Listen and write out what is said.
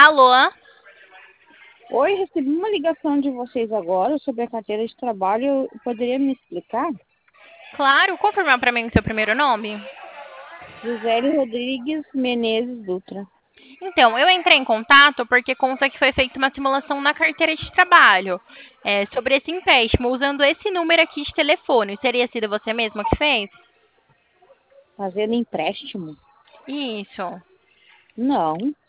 Alô? Oi, recebi uma ligação de vocês agora sobre a carteira de trabalho. Poderia me explicar? Claro, confirmar para mim o seu primeiro nome? Gisele Rodrigues Menezes Dutra. Então, eu entrei em contato porque consta que foi feita uma simulação na carteira de trabalho sobre esse empréstimo, usando esse número aqui de telefone. Teria sido você mesma que fez? Fazendo empréstimo? Isso. Não.